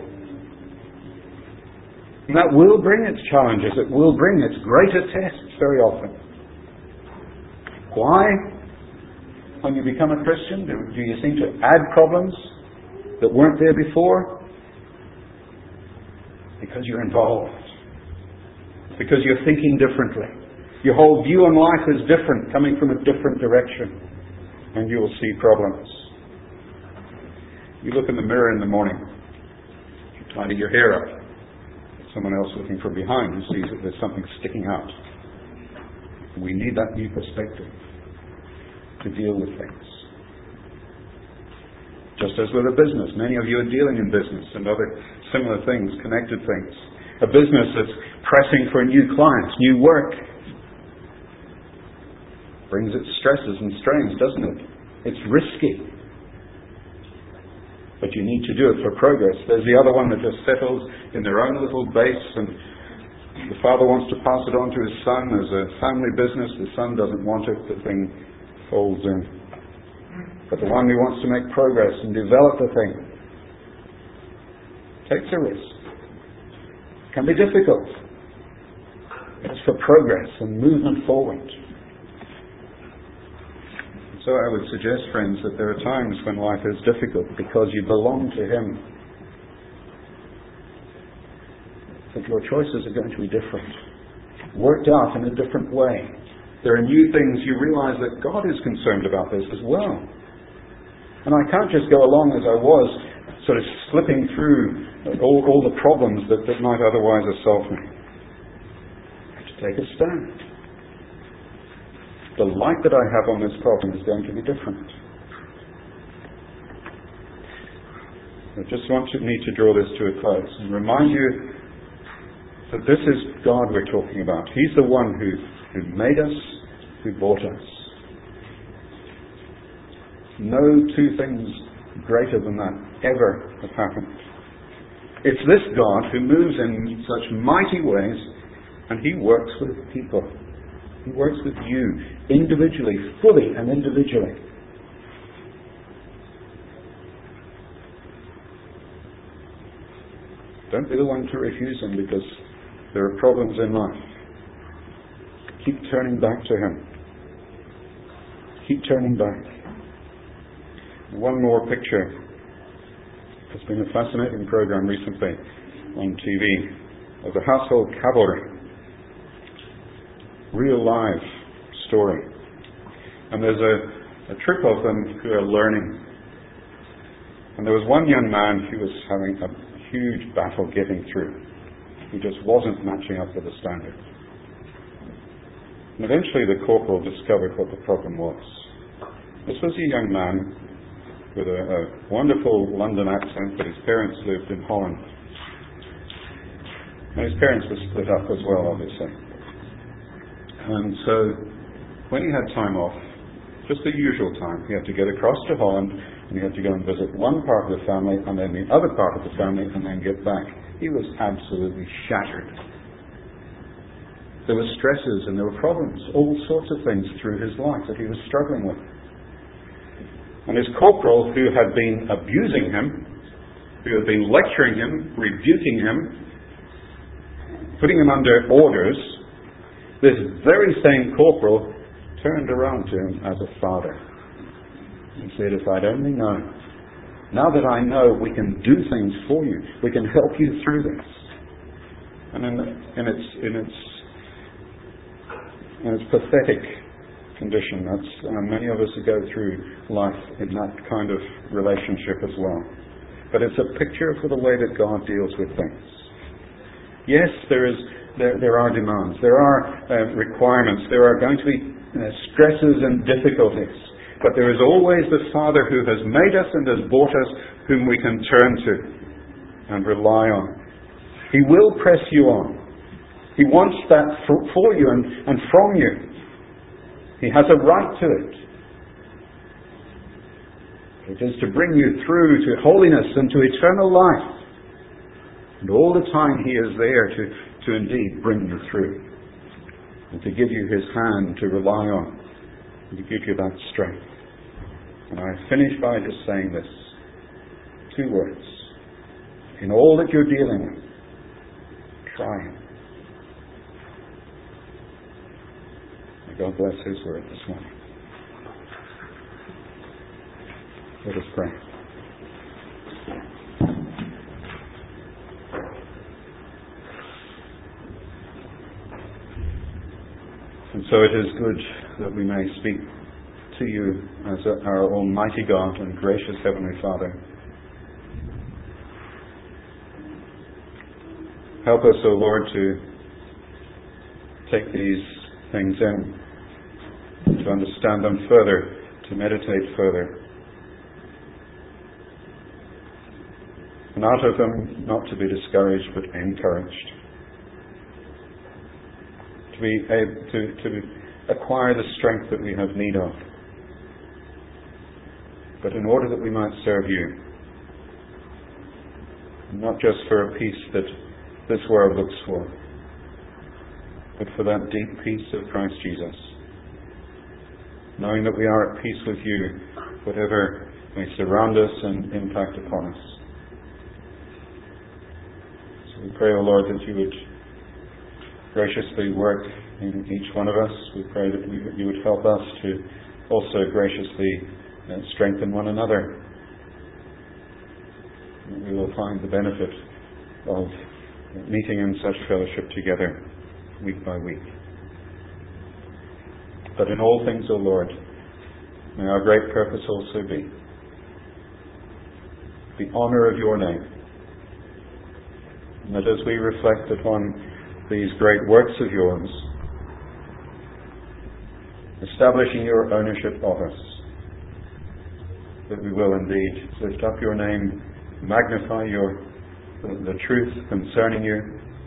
And that will bring its challenges, it will bring its greater tests very often. Why? when you become a Christian? Do you seem to add problems that weren't there before? Because you're involved. Because you're thinking differently. Your whole view on life is different, coming from a different direction. And you will see problems. You look in the mirror in the morning. You tidy your hair up. Someone else looking from behind who sees that there's something sticking out. We need that new perspective to deal with things. Just as with a business, many of you are dealing in business and other similar things, connected things. A business that's pressing for new clients, new work, brings its stresses and strains, doesn't it? It's risky. But you need to do it for progress. There's the other one that just settles in their own little base, and the father wants to pass it on to his son as a family business. The son doesn't want it. The thing folds in. But the one who wants to make progress and develop the thing takes a risk. It can be difficult. It's for progress and movement forward. So I would suggest, friends, that there are times when life is difficult because you belong to Him. That your choices are going to be different, worked out in a different way. There are new things. You realize that God is concerned about this as well. And I can't just go along as I was, sort of slipping through all the problems that might otherwise assault me. I have to take a stand. The light that I have on this problem is going to be different. I just need to draw this to a close and remind you that this is God we're talking about. He's the one who made us, who bought us. No two things greater than that ever have happened. It's this God who moves in such mighty ways, and He works with people. He works with you individually, fully and individually. Don't be the one to refuse Him because there are problems in life. Keep turning back to Him. Keep turning back. One more picture. There's been a fascinating program recently on TV of the Household Cavalry. Real live story. And there's a troop of them who are learning. And there was one young man who was having a huge battle getting through. He just wasn't matching up with the standard. And eventually the corporal discovered what the problem was. This was a young man with a wonderful London accent, but his parents lived in Holland. And his parents were split up as well, obviously. And so, when he had time off, just the usual time, he had to get across to Holland, and he had to go and visit one part of the family, and then the other part of the family, and then get back. He was absolutely shattered. There were stresses and there were problems, all sorts of things through his life that he was struggling with. And his corporal, who had been abusing him, who had been lecturing him, rebuking him, putting him under orders, this very same corporal turned around to him as a father and said, if I'd only known, now that I know we can do things for you, we can help you through this. And in its pathetic condition, that's many of us who go through life in that kind of relationship as well. But it's a picture for the way that God deals with things. Yes, there are demands, there are requirements, there are going to be stresses and difficulties. But there is always the Father who has made us and has bought us, whom we can turn to and rely on. He will press you on. He wants that for you and from you. He has a right to it. It is to bring you through to holiness and to eternal life. And all the time He is there to indeed bring you through. And to give you His hand to rely on. And to give you that strength. And I finish by just saying this. 2 words. In all that you're dealing with, try Him. May God bless His word this morning. Let us pray. And so it is good that we may speak to you as our Almighty God and gracious Heavenly Father. Help us, O Lord, to take these things in, to understand them further, to meditate further. And out of them, not to be discouraged, but encouraged. To be able to acquire the strength that we have need of. But in order that we might serve you, not just for a peace that this world looks for, but for that deep peace of Christ Jesus, knowing that we are at peace with you, whatever may surround us and impact upon us. So we pray, O Lord, that you would graciously work in each one of us. We pray that you would help us to also graciously strengthen one another. And we will find the benefit of meeting in such fellowship together week by week. But in all things, O Lord, may our great purpose also be the honour of your name. And that as we reflect upon these great works of yours, establishing your ownership of us, that we will indeed lift up your name, magnify the truth concerning you,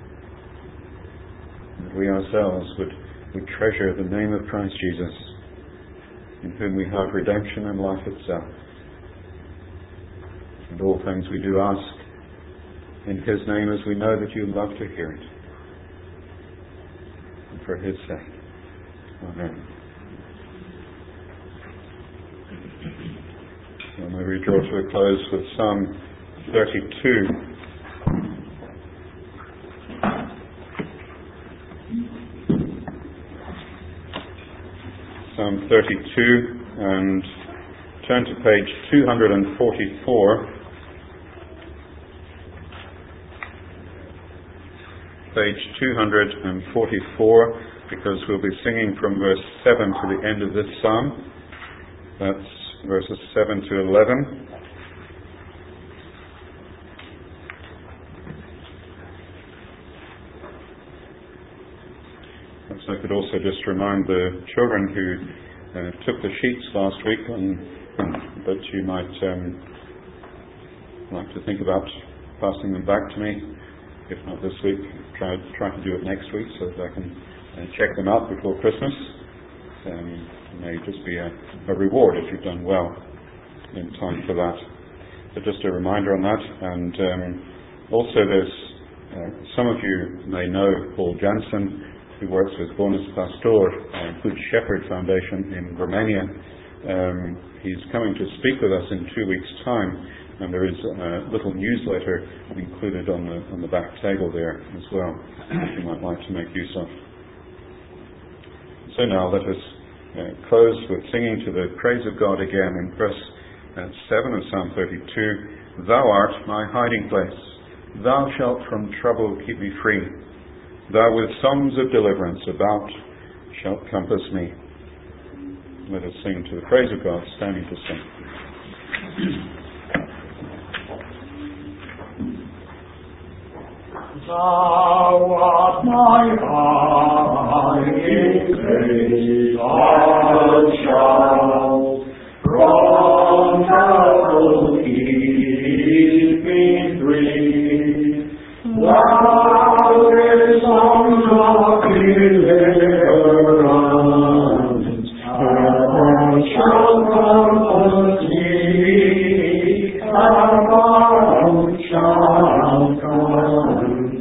that we ourselves would treasure the name of Christ Jesus, in whom we have redemption and life itself. And all things we do ask in his name, as we know that you love to hear it. And for his sake. Amen. So may we draw to a close with Psalm 32. Psalm 32, and turn to page 244. Page 244, because we'll be singing from verse 7 to the end of this psalm. That's verses 7 to 11. Perhaps I could also just remind the children who took the sheets last week that you might like to think about passing them back to me. If not this week, try to do it next week so that I can check them out before Christmas. It may just be a reward if you've done well in time for that. But just a reminder on that. And also there's some of you may know Paul Jansen, who works with Bonus Pastor, Good Shepherd Foundation in Romania. He's coming to speak with us in 2 weeks' time, and there is a little newsletter included on the back table there as well, which you might like to make use of. So now let us close with singing to the praise of God again in verse 7 of Psalm 32. Thou art my hiding place. Thou shalt from trouble keep me free. Thou with songs of deliverance about shalt compass me. Let us sing to the praise of God, standing to sing. Thou art my hiding place, I shall from trouble keep me free. Thou with songs of deliverance, I shall compass me, thou shalt compass me.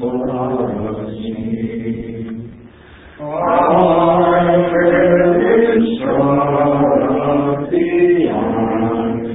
I will instruct thee and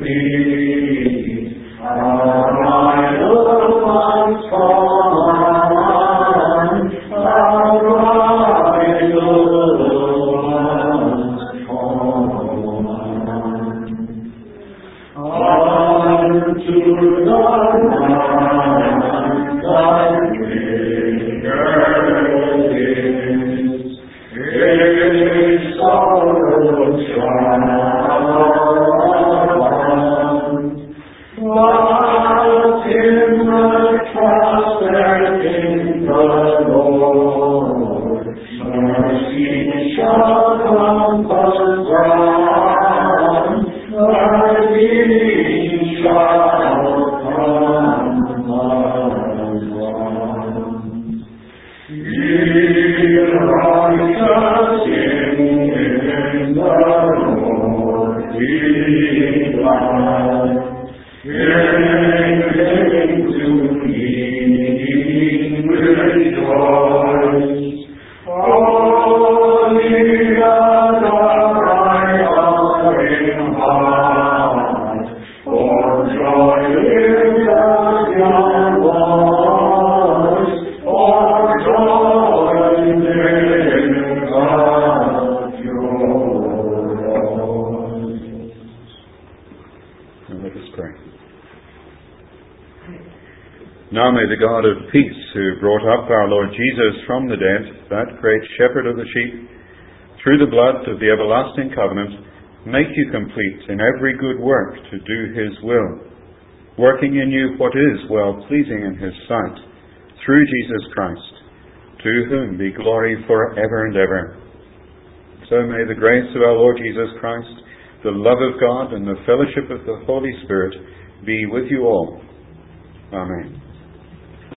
Now may the God of peace, who brought up our Lord Jesus from the dead, that great shepherd of the sheep, through the blood of the everlasting covenant, make you complete in every good work to do his will, working in you what is well-pleasing in his sight, through Jesus Christ, to whom be glory forever and ever. So may the grace of our Lord Jesus Christ, the love of God, and the fellowship of the Holy Spirit be with you all. Amen.